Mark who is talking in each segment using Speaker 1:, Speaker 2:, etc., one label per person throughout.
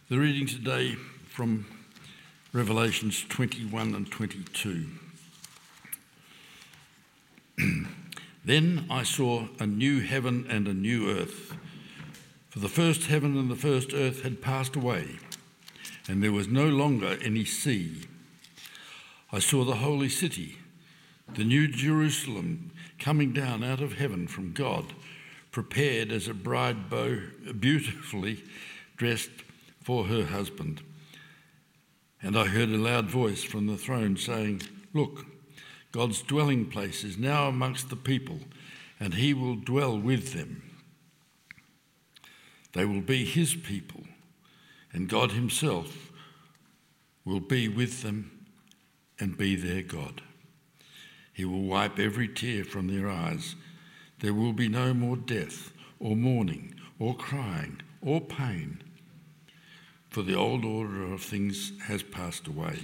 Speaker 1: The reading today from Revelations 21 and 22. Then I saw a new heaven and a new earth, for the first heaven and the first earth had passed away, and there was no longer any sea. I saw the holy city, the new Jerusalem, coming down out of heaven from God, prepared as a bride beautifully dressed for her husband. And I heard a loud voice from the throne saying, "Look, God's dwelling place is now amongst the people, and he will dwell with them. They will be his people, and God himself will be with them and be their God. He will wipe every tear from their eyes. There will be no more death, or mourning, or crying, or pain, for the old order of things has passed away."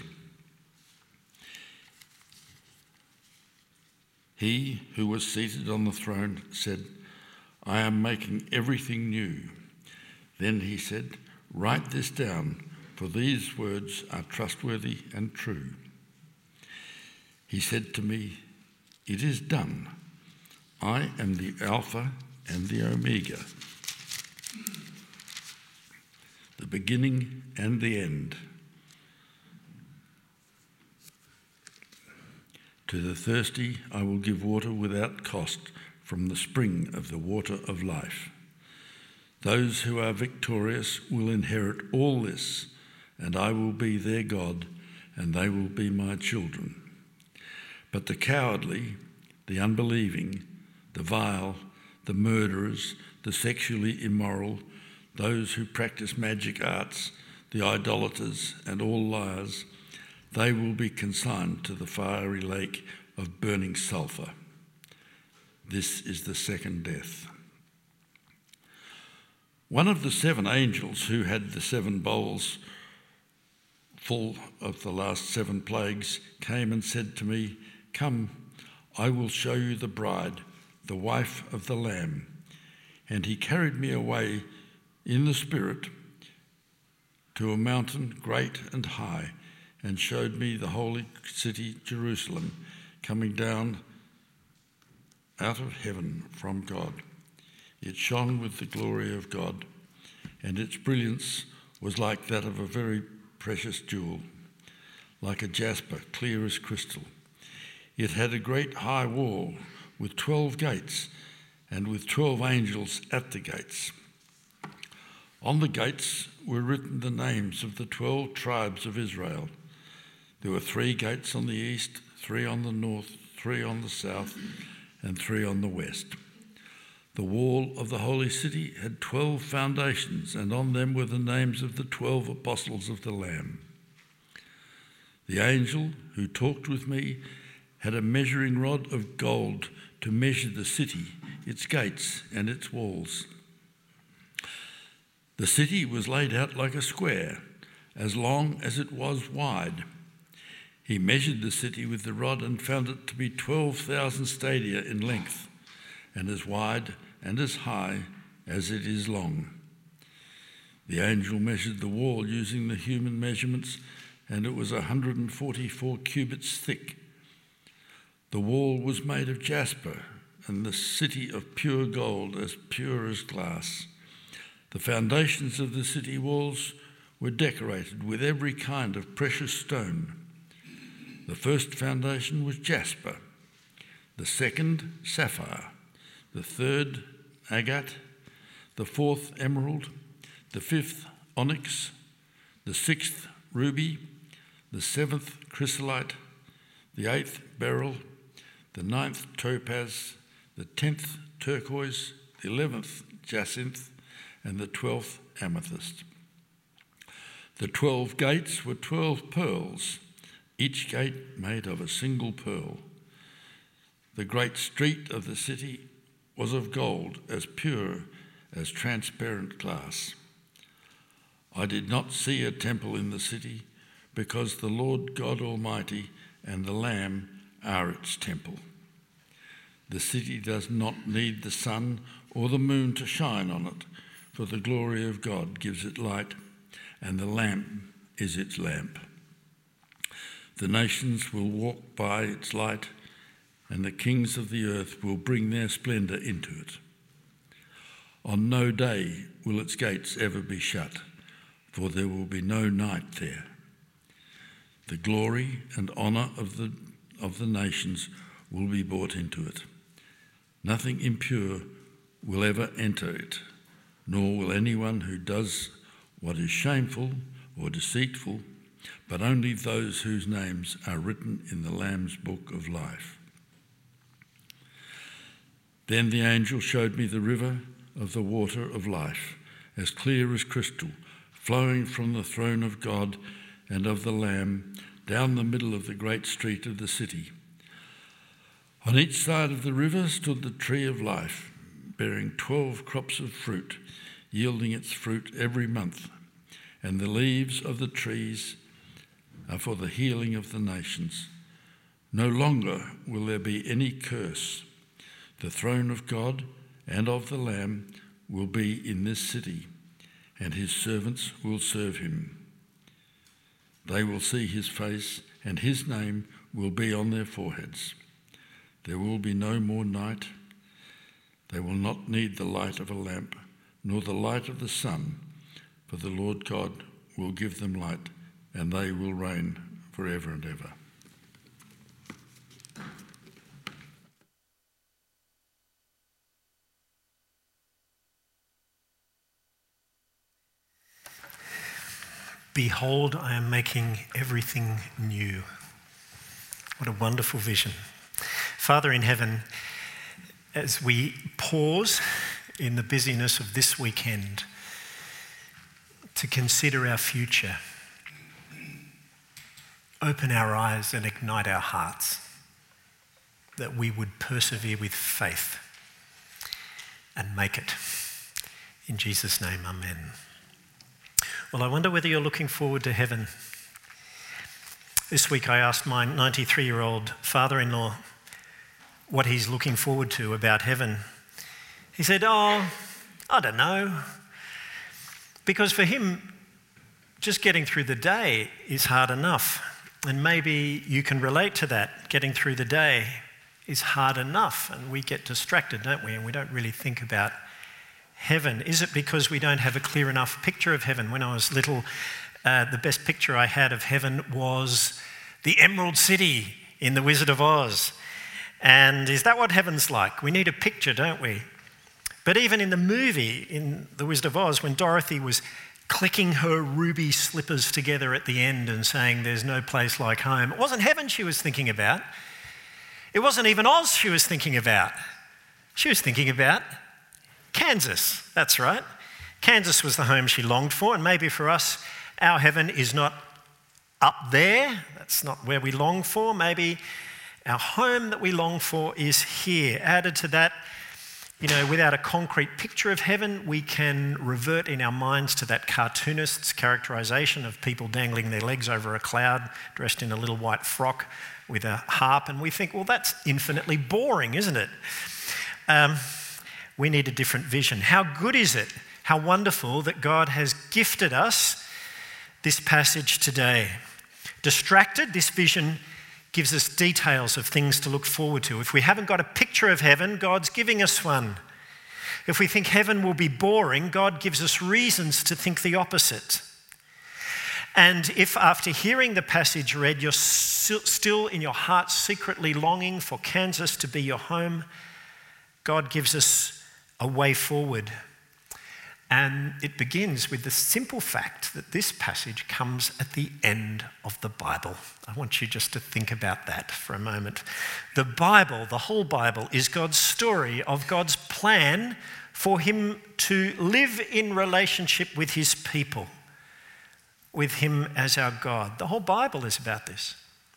Speaker 1: He who was seated on the throne said, "I am making everything new." Then he said, "Write this down, for these words are trustworthy and true." He said to me, "It is done. I am the Alpha and the Omega, the beginning and the end. To the thirsty I will give water without cost from the spring of the water of life. Those who are victorious will inherit all this, and I will be their God, and they will be my children. But the cowardly, the unbelieving, the vile, the murderers, the sexually immoral, those who practice magic arts, the idolaters, and all liars, they will be consigned to the fiery lake of burning sulphur. This is the second death." One of the seven angels who had the seven bowls full of the last seven plagues came and said to me, "Come, I will show you the bride, the wife of the Lamb." And he carried me away in the Spirit to a mountain great and high, and showed me the holy city Jerusalem coming down out of heaven from God. It shone with the glory of God, and its brilliance was like that of a very precious jewel, like a jasper, clear as crystal. It had a great high wall with 12 gates, and with 12 angels at the gates. On the gates were written the names of the 12 tribes of Israel. There were 3 gates on the east, 3 on the north, 3 on the south, and 3 on the west. The wall of the holy city had 12 foundations, and on them were the names of the 12 apostles of the Lamb. The angel who talked with me had a measuring rod of gold to measure the city, its gates, and its walls. The city was laid out like a square, as long as it was wide. He measured the city with the rod and found it to be 12,000 stadia in length, and as wide and as high as it is long. The angel measured the wall using the human measurements, and it was 144 cubits thick. The wall was made of jasper, and the city of pure gold, as pure as glass. The foundations of the city walls were decorated with every kind of precious stone. The first foundation was jasper, the second sapphire, the third agate, the fourth emerald, the fifth onyx, the sixth ruby, the seventh chrysolite, the eighth beryl, the ninth topaz, the 10th turquoise, the 11th jacinth, and the 12th amethyst. The 12 gates were 12 pearls, each gate made of a single pearl. The great street of the city was of gold, as pure as transparent glass. I did not see a temple in the city, because the Lord God Almighty and the Lamb are its temple. The city does not need the sun or the moon to shine on it, for the glory of God gives it light, and the lamp is its lamp. The nations will walk by its light, and the kings of the earth will bring their splendour into it. On no day will its gates ever be shut, for there will be no night there. The glory and honour of the nations will be brought into it. Nothing impure will ever enter it, nor will anyone who does what is shameful or deceitful, but only those whose names are written in the Lamb's book of life. Then the angel showed me the river of the water of life, as clear as crystal, flowing from the throne of God and of the Lamb down the middle of the great street of the city. On each side of the river stood the tree of life, bearing 12 crops of fruit, yielding its fruit every month. And the leaves of the trees are for the healing of the nations. No longer will there be any curse. The throne of God and of the Lamb will be in this city, and his servants will serve him. They will see his face, and his name will be on their foreheads. There will be no more night. They will not need the light of a lamp, nor the light of the sun, for the Lord God will give them light, and they will reign forever and ever.
Speaker 2: Behold, I am making everything new. What a wonderful vision. Father in heaven, as we pause in the busyness of this weekend to consider our future, open our eyes and ignite our hearts, that we would persevere with faith and make it. In Jesus' name, amen. Well, I wonder whether you're looking forward to heaven. This week I asked my 93-year-old father-in-law what he's looking forward to about heaven. He said, I don't know. Because for him, just getting through the day is hard enough. And maybe you can relate to that. Getting through the day is hard enough. And we get distracted, don't we? And we don't really think about heaven. Is it because we don't have a clear enough picture of heaven? When I was little, the best picture I had of heaven was the Emerald City in The Wizard of Oz. And is that what heaven's like? We need a picture, don't we? But even in the movie, in The Wizard of Oz, when Dorothy was clicking her ruby slippers together at the end and saying there's no place like home, it wasn't heaven she was thinking about. It wasn't even Oz she was thinking about. She was thinking about Kansas, that's right. Kansas was the home she longed for, and maybe for us, our heaven is not up there. That's not where we long for. Maybe our home that we long for is here. Added to that, without a concrete picture of heaven, we can revert in our minds to that cartoonist's characterization of people dangling their legs over a cloud, dressed in a little white frock with a harp, and we think, well, that's infinitely boring, isn't it? We need a different vision. How good is it? How wonderful that God has gifted us this passage today. Distracted, this vision gives us details of things to look forward to. If we haven't got a picture of heaven, God's giving us one. If we think heaven will be boring, God gives us reasons to think the opposite. And if after hearing the passage read, you're still in your heart secretly longing for Kansas to be your home, God gives us a way forward. And it begins with the simple fact that this passage comes at the end of the Bible. I want you just to think about that for a moment. The Bible, the whole Bible, is God's story of God's plan for him to live in relationship with his people, with him as our God. The whole Bible is about this.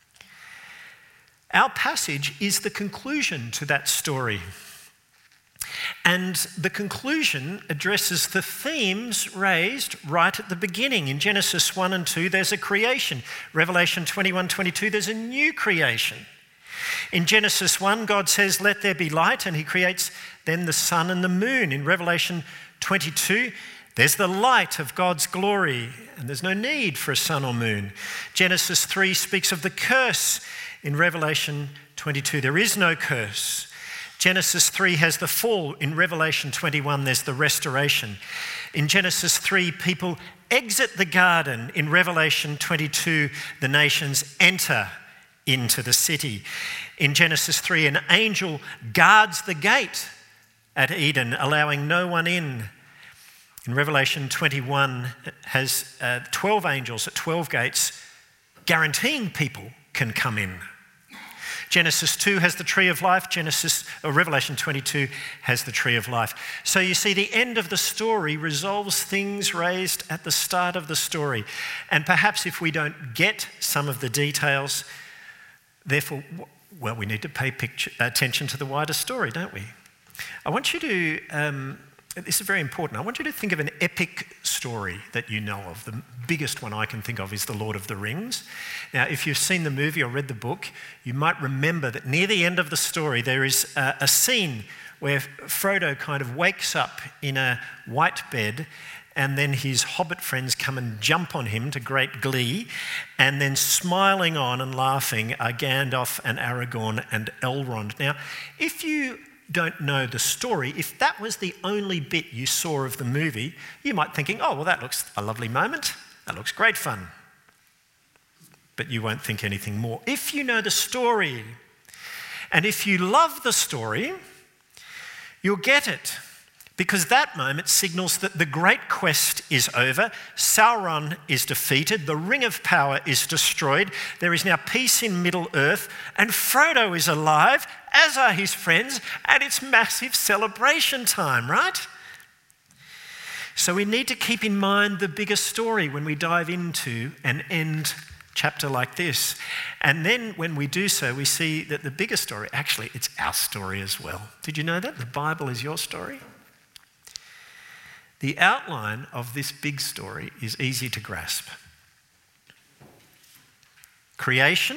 Speaker 2: Our passage is the conclusion to that story. And the conclusion addresses the themes raised right at the beginning. In Genesis 1 and 2, there's a creation. Revelation 21:22, there's a new creation. In Genesis 1, God says, let there be light, and he creates then the sun and the moon. In Revelation 22, There's the light of God's glory, and there's no need for a sun or moon. Genesis 3 speaks of the curse. In Revelation 22, there is no curse. Genesis 3 has the fall. In Revelation 21, there's the restoration. In Genesis 3, people exit the garden. In Revelation 22, the nations enter into the city. In Genesis 3, an angel guards the gate at Eden, allowing no one in. In Revelation 21, it has 12 angels at 12 gates, guaranteeing people can come in. Genesis 2 has the tree of life. Revelation 22 has the tree of life. So you see, the end of the story resolves things raised at the start of the story. And perhaps if we don't get some of the details, therefore, well, we need to pay attention to the wider story, don't we? I want you to, this is very important, I want you to think of an epic story that you know of. The biggest one I can think of is The Lord of the Rings. Now, if you've seen the movie or read the book, you might remember that near the end of the story there is a scene where Frodo kind of wakes up in a white bed, and then his hobbit friends come and jump on him to great glee, and then smiling on and laughing are Gandalf and Aragorn and Elrond. Now, if you don't know the story, if that was the only bit you saw of the movie, you might thinking, oh, well, that looks a lovely moment. That looks great fun. But you won't think anything more. If you know the story, and if you love the story, you'll get it. Because that moment signals that the great quest is over, Sauron is defeated, the Ring of Power is destroyed, there is now peace in Middle-earth, and Frodo is alive, as are his friends, and it's massive celebration time, right? So we need to keep in mind the bigger story when we dive into an end chapter like this. And then when we do so, we see that the bigger story, actually, it's our story as well. Did you know that? The Bible is your story. The outline of this big story is easy to grasp. Creation,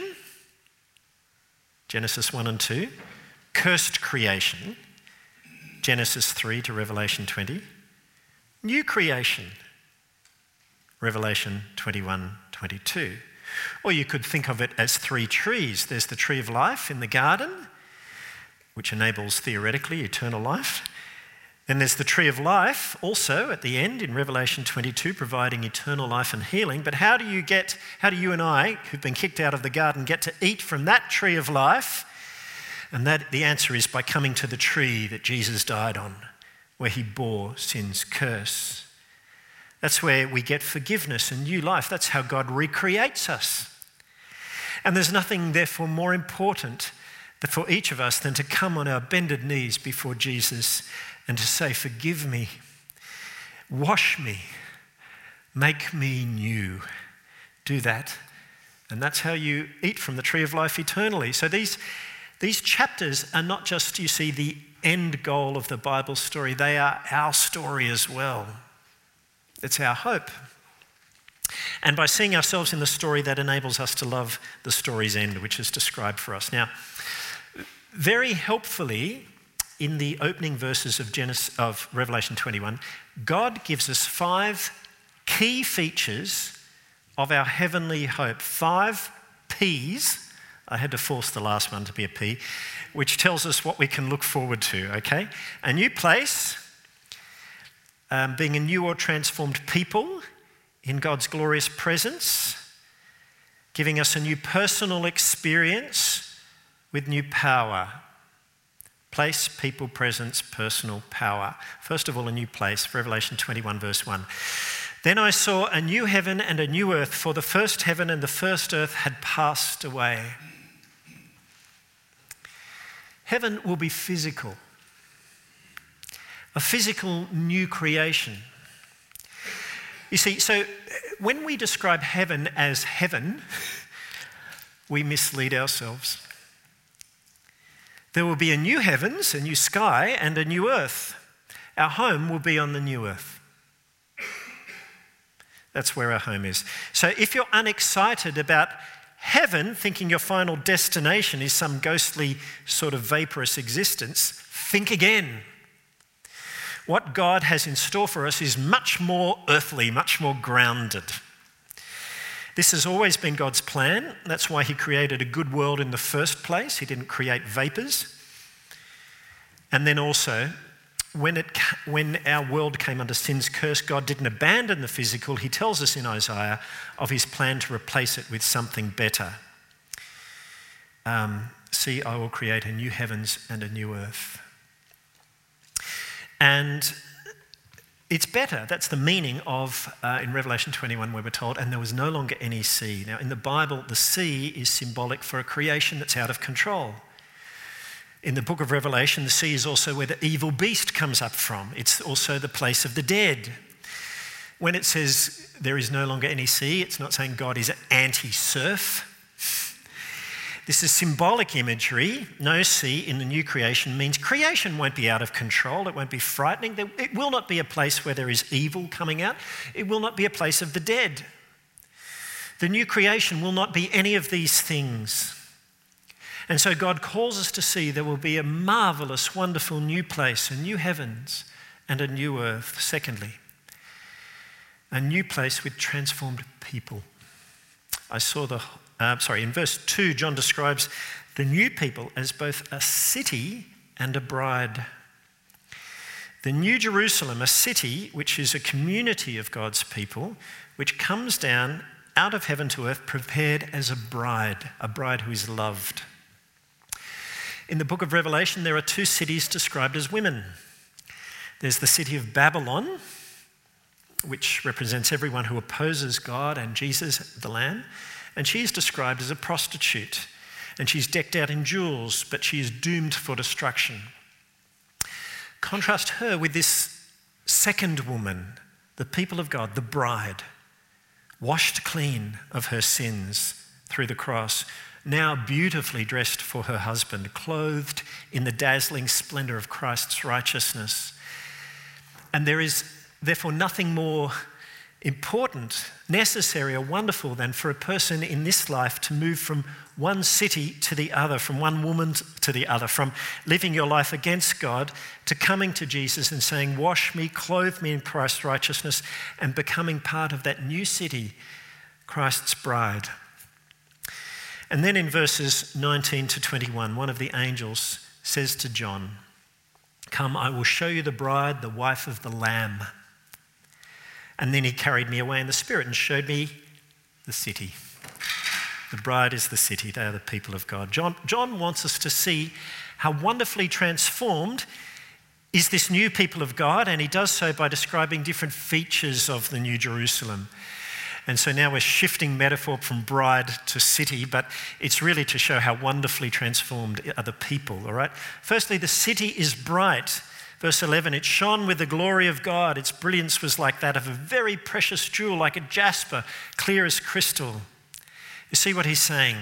Speaker 2: Genesis 1 and 2. Cursed creation, Genesis 3 to Revelation 20. New creation, Revelation 21, 22. Or you could think of it as three trees. There's the tree of life in the garden, which enables theoretically eternal life. Then there's the tree of life also at the end in Revelation 22, providing eternal life and healing. But how do you and I, who've been kicked out of the garden, get to eat from that tree of life? And the answer is by coming to the tree that Jesus died on, where he bore sin's curse. That's where we get forgiveness and new life. That's how God recreates us. And there's nothing, therefore, more important for each of us than to come on our bended knees before Jesus and to say, forgive me, wash me, make me new. Do that. And that's how you eat from the tree of life eternally. So these chapters are not just, you see, the end goal of the Bible story. They are our story as well. It's our hope. And by seeing ourselves in the story, that enables us to love the story's end, which is described for us. Now, very helpfully, in the opening verses of Revelation 21, God gives us 5 key features of our heavenly hope. 5 P's. I had to force the last one to be a P, which tells us what we can look forward to, okay? A new place, being a new or transformed people in God's glorious presence, giving us a new personal experience with new power. Place, people, presence, personal power. First of all, a new place, Revelation 21, verse 1. Then I saw a new heaven and a new earth, for the first heaven and the first earth had passed away. Heaven will be physical, a physical new creation. You see, so when we describe heaven as heaven, we mislead ourselves. There will be a new heavens, a new sky, and a new earth. Our home will be on the new earth. That's where our home is. So if you're unexcited about heaven, thinking your final destination is some ghostly sort of vaporous existence, think again. What God has in store for us is much more earthly, much more grounded. This has always been God's plan. That's why he created a good world in the first place. He didn't create vapors. And then also, when our world came under sin's curse, God didn't abandon the physical. He tells us in Isaiah of his plan to replace it with something better. See, I will create a new heavens and a new earth. And it's better. That's the meaning of, in Revelation 21, where we're told, and there was no longer any sea. Now, in the Bible, the sea is symbolic for a creation that's out of control. In the book of Revelation, the sea is also where the evil beast comes up from. It's also the place of the dead. When it says there is no longer any sea, it's not saying God is anti-surf. This is symbolic imagery. No sea in the new creation means creation won't be out of control. It won't be frightening. It will not be a place where there is evil coming out. It will not be a place of the dead. The new creation will not be any of these things. And so God calls us to see there will be a marvelous, wonderful new place, a new heavens and a new earth. Secondly, a new place with transformed people. In verse 2, John describes the new people as both a city and a bride. The New Jerusalem, a city which is a community of God's people, which comes down out of heaven to earth prepared as a bride who is loved. In the book of Revelation, there are two cities described as women. There's the city of Babylon, which represents everyone who opposes God and Jesus, the Lamb. And she is described as a prostitute. And she's decked out in jewels, but she is doomed for destruction. Contrast her with this second woman, the people of God, the bride, washed clean of her sins through the cross, now beautifully dressed for her husband, clothed in the dazzling splendor of Christ's righteousness. And there is therefore nothing more important, necessary, or wonderful than for a person in this life to move from one city to the other, from one woman to the other, from living your life against God to coming to Jesus and saying, wash me, clothe me in Christ's righteousness, and becoming part of that new city, Christ's bride. And then in verses 19 to 21, one of the angels says to John, "Come, I will show you the bride, the wife of the Lamb." And then he carried me away in the Spirit and showed me the city. The bride is the city. They are the people of God. John wants us to see how wonderfully transformed is this new people of God, and he does so by describing different features of the New Jerusalem. And so now we're shifting metaphor from bride to city, but it's really to show how wonderfully transformed are the people, all right? Firstly, the city is bright. Verse 11, it shone with the glory of God. Its brilliance was like that of a very precious jewel, like a jasper, clear as crystal. You see what he's saying?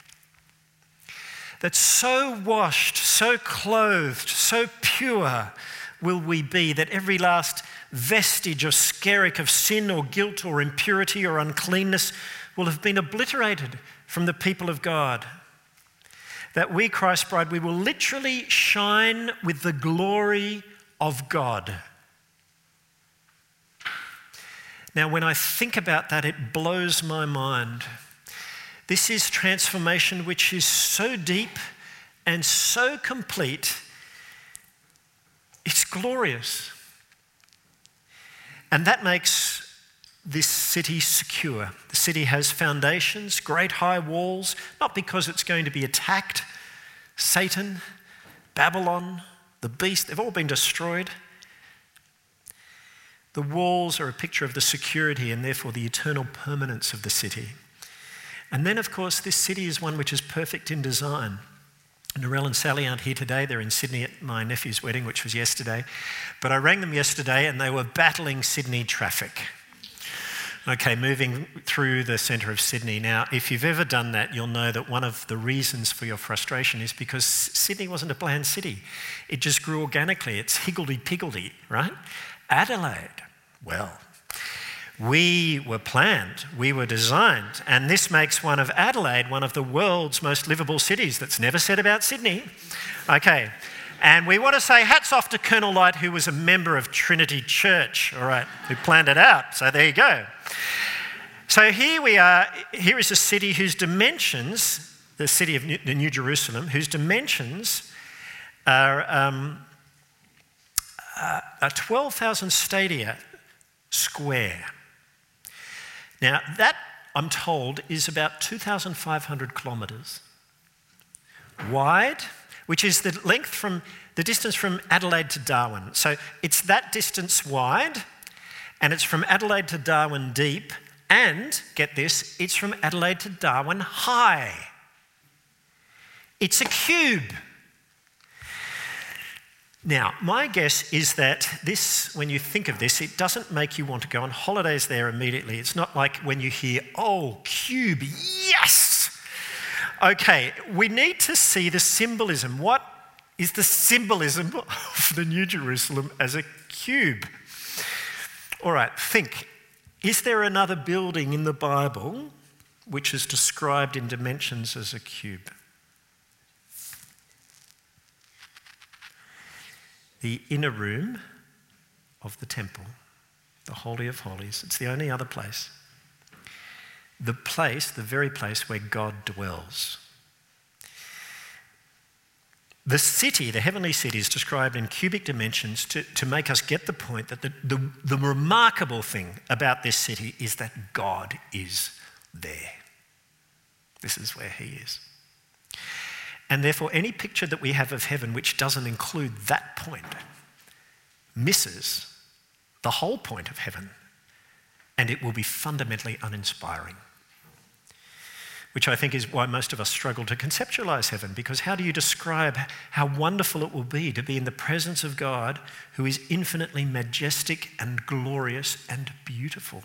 Speaker 2: That so washed, so clothed, so pure will we be that every last vestige or skerrick of sin or guilt or impurity or uncleanness will have been obliterated from the people of God. That we, Christ's bride, we will literally shine with the glory of God. Now, when I think about that, it blows my mind. This is transformation which is so deep and so complete. It's glorious. And that makes this city secure. The city has foundations, great high walls, not because it's going to be attacked. Satan, Babylon, the beast, they've all been destroyed. The walls are a picture of the security and therefore the eternal permanence of the city. And then, of course, this city is one which is perfect in design. Narelle and Sally aren't here today. They're in Sydney at my nephew's wedding, which was yesterday. But I rang them yesterday and they were battling Sydney traffic. Okay, moving through the centre of Sydney. Now, if you've ever done that, you'll know that one of the reasons for your frustration is because Sydney wasn't a planned city. It just grew organically. It's higgledy-piggledy, right? Adelaide, well, we were planned, we were designed, and this makes one of Adelaide one of the world's most livable cities. That's never said about Sydney. Okay, And we want to say hats off to Colonel Light, who was a member of Trinity Church, all right, who planned it out. So there you go. So here we are. Here is a city whose dimensions, the city of the New Jerusalem, whose dimensions are 12,000 stadia square. Now, that, I'm told, is about 2,500 kilometres wide, which is the length from the distance from Adelaide to Darwin. So it's that distance wide, and it's from Adelaide to Darwin deep, and, get this, it's from Adelaide to Darwin high. It's a cube. Now, my guess is that this, when you think of this, it doesn't make you want to go on holidays there immediately. It's not like when you hear, oh, cube, yes! Okay, we need to see the symbolism. What is the symbolism of the New Jerusalem as a cube? All right, think. Is there another building in the Bible which is described in dimensions as a cube? The inner room of the temple, the Holy of Holies. It's the only other place. The place, the very place where God dwells. The city, the heavenly city, is described in cubic dimensions to make us get the point that the remarkable thing about this city is that God is there. This is where he is. And therefore, any picture that we have of heaven which doesn't include that point misses the whole point of heaven, and it will be fundamentally uninspiring. Which I think is why most of us struggle to conceptualize heaven, because how do you describe how wonderful it will be to be in the presence of God who is infinitely majestic and glorious and beautiful?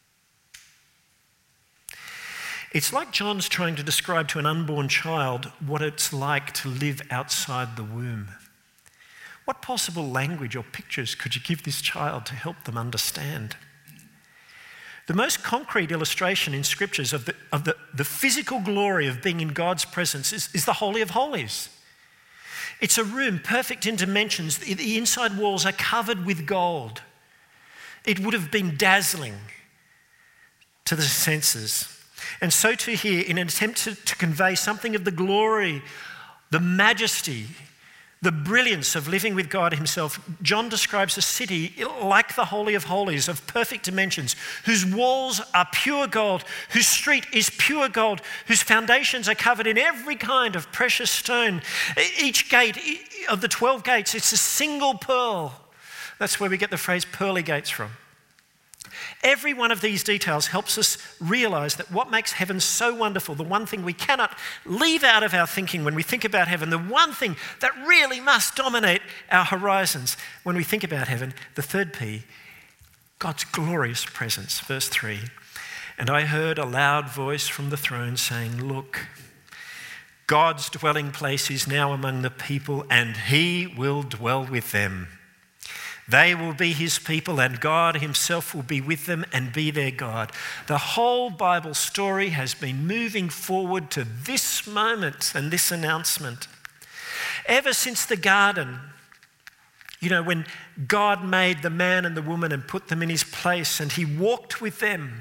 Speaker 2: It's like John's trying to describe to an unborn child what it's like to live outside the womb. What possible language or pictures could you give this child to help them understand? The most concrete illustration in scriptures of the physical glory of being in God's presence is the Holy of Holies. It's a room perfect in dimensions. The inside walls are covered with gold. It would have been dazzling to the senses. And so too here, in an attempt to convey something of the glory, the majesty, the brilliance of living with God himself, John describes a city like the Holy of Holies, of perfect dimensions, whose walls are pure gold, whose street is pure gold, whose foundations are covered in every kind of precious stone. Each gate of the 12 gates, it's a single pearl. That's where we get the phrase pearly gates from. Every one of these details helps us realize that what makes heaven so wonderful, the one thing we cannot leave out of our thinking when we think about heaven, the one thing that really must dominate our horizons when we think about heaven, the third P, God's glorious presence. Verse 3, and I heard a loud voice from the throne saying, look, God's dwelling place is now among the people, and he will dwell with them. They will be his people, and God himself will be with them and be their God. The whole Bible story has been moving forward to this moment and this announcement. Ever since the garden, when God made the man and the woman and put them in his place, and he walked with them.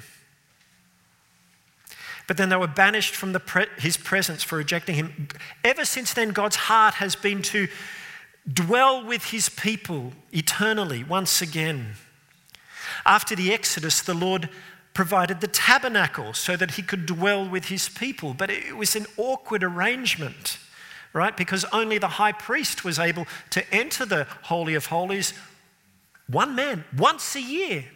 Speaker 2: But then they were banished from his presence for rejecting him. Ever since then, God's heart has been to dwell with his people eternally once again. After the Exodus, the Lord provided the tabernacle so that he could dwell with his people. But it was an awkward arrangement, right? Because only the high priest was able to enter the Holy of Holies, one man, once a year.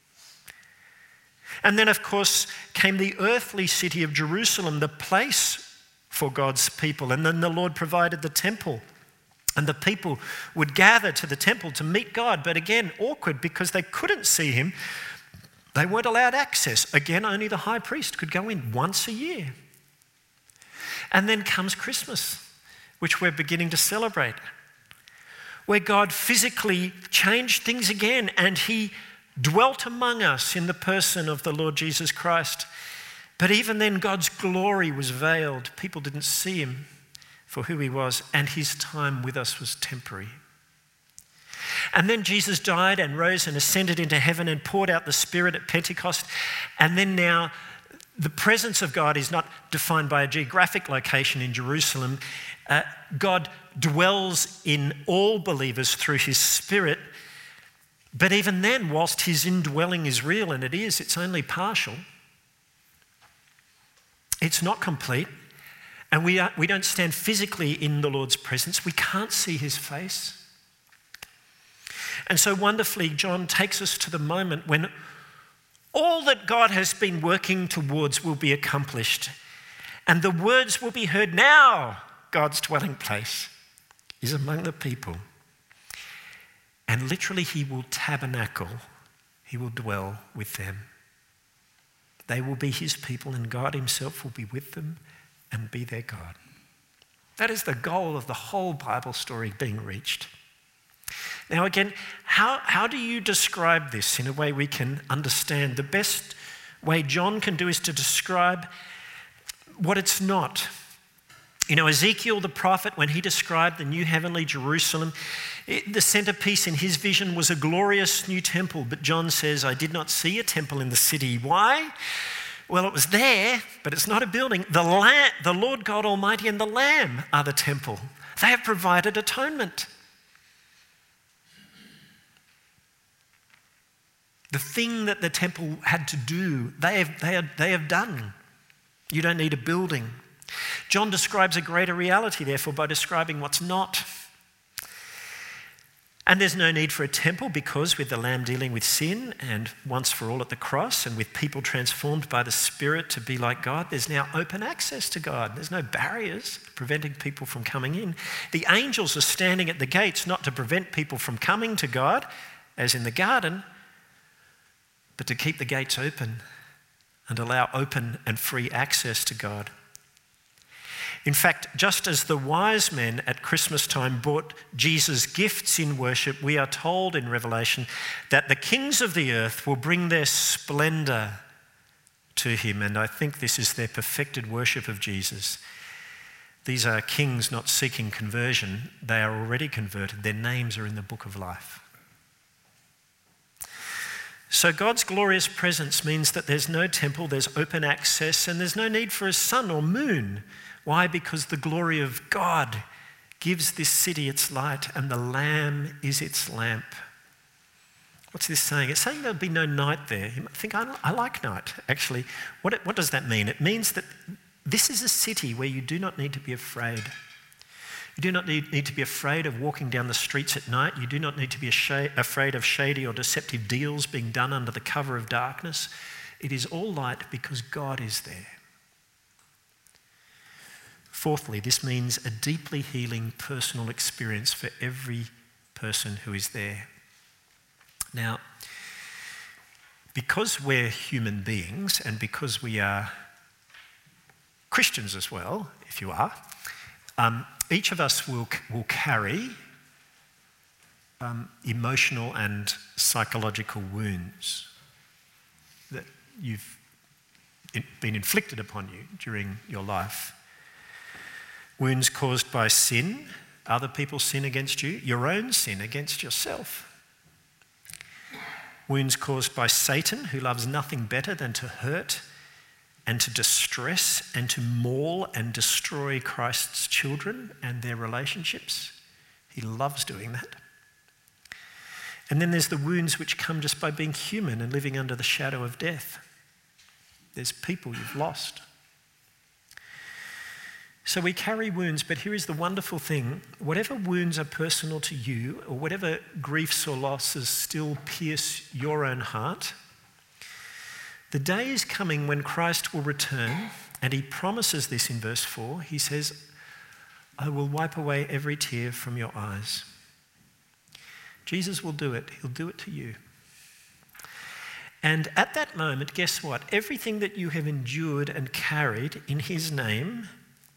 Speaker 2: And then, of course, came the earthly city of Jerusalem, the place for God's people. And then the Lord provided the temple. And the people would gather to the temple to meet God. But again, awkward because they couldn't see him. They weren't allowed access. Again, only the high priest could go in once a year. And then comes Christmas, which we're beginning to celebrate, where God physically changed things again, and he dwelt among us in the person of the Lord Jesus Christ. But even then, God's glory was veiled. People didn't see him for who he was, and his time with us was temporary. And then Jesus died and rose and ascended into heaven and poured out the Spirit at Pentecost. And then now the presence of God is not defined by a geographic location in Jerusalem. God dwells in all believers through his Spirit. But even then, whilst his indwelling is real, and it's only partial. It's not complete. And we don't stand physically in the Lord's presence. We can't see his face. And so wonderfully, John takes us to the moment when all that God has been working towards will be accomplished. And the words will be heard, now God's dwelling place is among the people. And literally he will tabernacle, he will dwell with them. They will be his people and God himself will be with them and be their God. That is the goal of the whole Bible story being reached. Now again, how do you describe this in a way we can understand? The best way John can do is to describe what it's not. You know, Ezekiel the prophet, when he described the new heavenly Jerusalem, the centerpiece in his vision was a glorious new temple. But John says, I did not see a temple in the city. Why? Well, it was there, but it's not a building. The Lord God Almighty and the Lamb are the temple. They have provided atonement. The thing that the temple had to do, they have done. You don't need a building. John describes a greater reality, therefore, by describing what's not. And there's no need for a temple because with the Lamb dealing with sin and once for all at the cross and with people transformed by the Spirit to be like God, there's now open access to God. There's no barriers preventing people from coming in. The angels are standing at the gates not to prevent people from coming to God, as in the garden, but to keep the gates open and allow open and free access to God. In fact, just as the wise men at Christmas time brought Jesus gifts in worship, we are told in Revelation that the kings of the earth will bring their splendor to him. And I think this is their perfected worship of Jesus. These are kings not seeking conversion. They are already converted. Their names are in the book of life. So God's glorious presence means that there's no temple, there's open access, and there's no need for a sun or moon. Why? Because the glory of God gives this city its light and the Lamb is its lamp. What's this saying? It's saying there'll be no night there. You might think, I like night. Actually, what does that mean? It means that this is a city where you do not need to be afraid. You do not need to be afraid of walking down the streets at night. You do not need to be afraid of shady or deceptive deals being done under the cover of darkness. It is all light because God is there. Fourthly, this means a deeply healing personal experience for every person who is there. Now, because we're human beings and because we are Christians as well, if you are, each of us will carry emotional and psychological wounds that you've been inflicted upon you during your life. Wounds caused by sin, other people's sin against you, your own sin against yourself. Wounds caused by Satan, who loves nothing better than to hurt and to distress and to maul and destroy Christ's children and their relationships. He loves doing that. And then there's the wounds which come just by being human and living under the shadow of death. There's people you've lost. So we carry wounds, but here is the wonderful thing. Whatever wounds are personal to you, or whatever griefs or losses still pierce your own heart, the day is coming when Christ will return, and he promises this in verse 4. He says, I will wipe away every tear from your eyes. Jesus will do it. He'll do it to you. And at that moment, guess what? Everything that you have endured and carried in his name,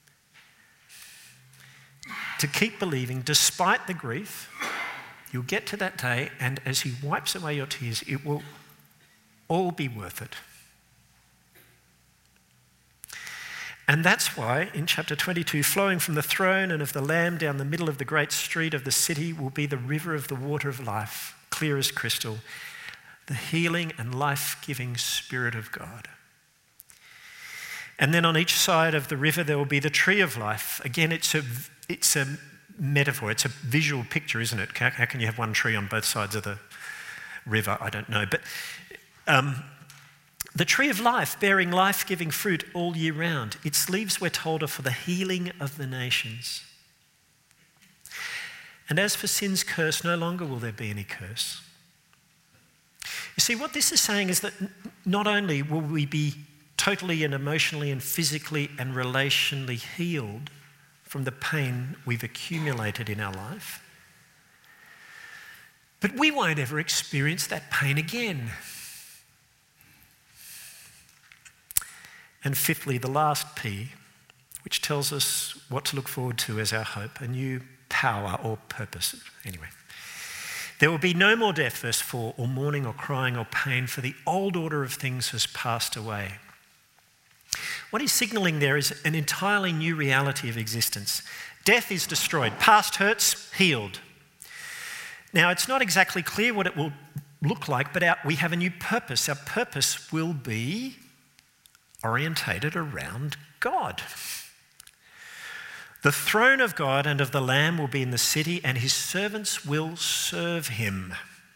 Speaker 2: to keep believing despite the grief, you'll get to that day, and as he wipes away your tears, it will all be worth it. And that's why in chapter 22, flowing from the throne and of the Lamb down the middle of the great street of the city will be the river of the water of life, clear as crystal, the healing and life-giving Spirit of God. And then on each side of the river there will be the tree of life. Again, it's a metaphor, it's a visual picture, isn't it? How can you have one tree on both sides of the river? I don't know. But the tree of life, bearing life-giving fruit all year round. Its leaves, we're told, are for the healing of the nations. And as for sin's curse, no longer will there be any curse. You see, what this is saying is that not only will we be totally and emotionally and physically and relationally healed from the pain we've accumulated in our life, but we won't ever experience that pain again. And fifthly, the last P, which tells us what to look forward to as our hope, a new power or purpose. Anyway, there will be no more death, verse 4, or mourning or crying or pain, for the old order of things has passed away. What he's signalling there is an entirely new reality of existence. Death is destroyed. Past hurts, healed. Now, it's not exactly clear what it will look like, but we have a new purpose. Our purpose will be orientated around God. The throne of God and of the Lamb will be in the city, and his servants will serve him.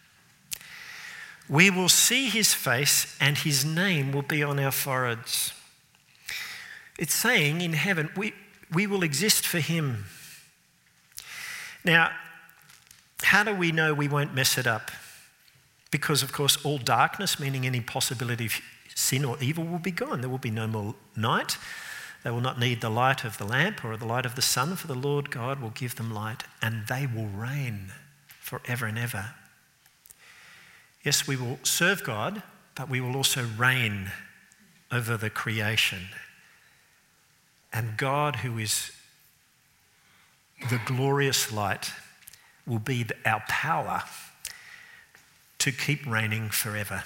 Speaker 2: We will see his face, and his name will be on our foreheads. It's saying in heaven, we will exist for him. Now, how do we know we won't mess it up? Because, of course, all darkness, meaning any possibility of sin or evil, will be gone. There will be no more night. They will not need the light of the lamp or the light of the sun, for the Lord God will give them light, and they will reign forever and ever. Yes, we will serve God, but we will also reign over the creation. And God, who is the glorious light, will be our power to keep reigning forever.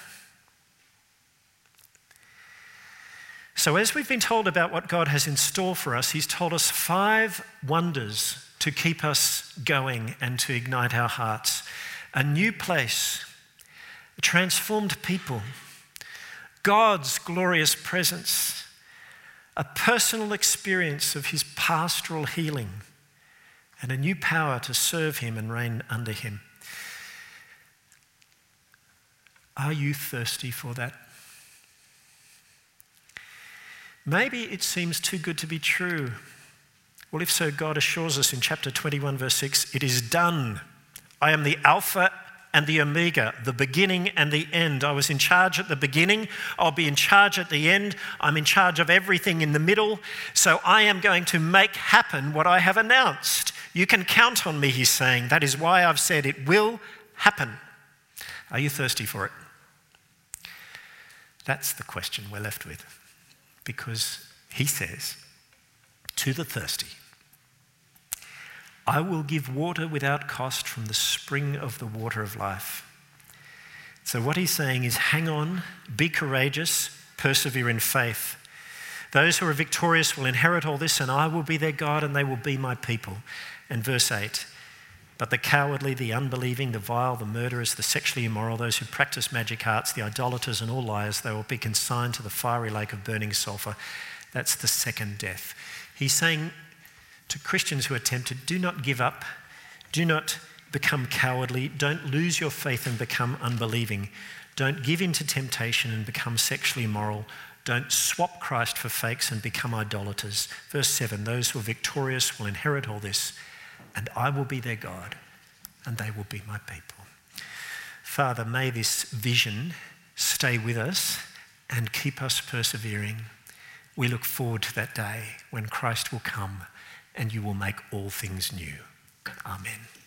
Speaker 2: So as we've been told about what God has in store for us, he's told us 5 wonders to keep us going and to ignite our hearts. A new place, a transformed people, God's glorious presence, a personal experience of his pastoral healing, and a new power to serve him and reign under him. Are you thirsty for that? Maybe it seems too good to be true. Well, if so, God assures us in chapter 21, verse 6, it is done. I am the Alpha and the Omega, the beginning and the end. I was in charge at the beginning. I'll be in charge at the end. I'm in charge of everything in the middle. So I am going to make happen what I have announced. You can count on me, he's saying. That is why I've said it will happen. Are you thirsty for it? That's the question we're left with. Because he says, to the thirsty, I will give water without cost from the spring of the water of life. So what he's saying is, hang on, be courageous, persevere in faith. Those who are victorious will inherit all this, and I will be their God, and they will be my people. And verse 8, but the cowardly, the unbelieving, the vile, the murderers, the sexually immoral, those who practice magic arts, the idolaters and all liars, they will be consigned to the fiery lake of burning sulfur. That's the second death. He's saying to Christians who are tempted, do not give up, do not become cowardly, don't lose your faith and become unbelieving, don't give in to temptation and become sexually immoral, don't swap Christ for fakes and become idolaters. Verse 7, those who are victorious will inherit all this, and I will be their God, and they will be my people. Father, may this vision stay with us and keep us persevering. We look forward to that day when Christ will come and you will make all things new. Amen.